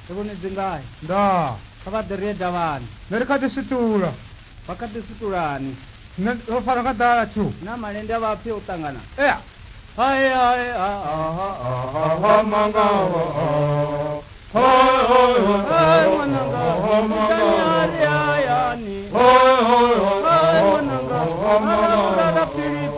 Sebone zingai. Da. Kaba dere dawan. Mereka di situra. Pakati suturani. Lo farò cantare tu. Na malende wa phi utangana. Hai Hai manga. Hai mananga. Tanyari ayani. Hai mananga. Mananga da piri